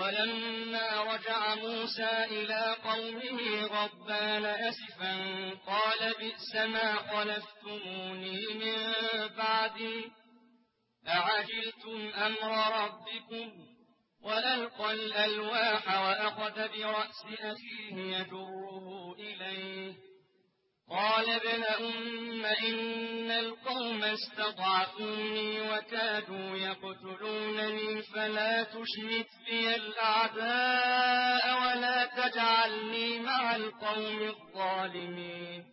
ولما رجع موسى إلى قومه غضبان أسفا قال بئس ما خلفتموني من بعدي أعجلتم أمر ربكم وألقى الألواح وأخذ برأس أخيه يجره إليه قال ابن أم إن القوم استضعفوني وكادوا يقتلونني فلا تشمت بي الأعداء ولا تجعلني مع القوم الظالمين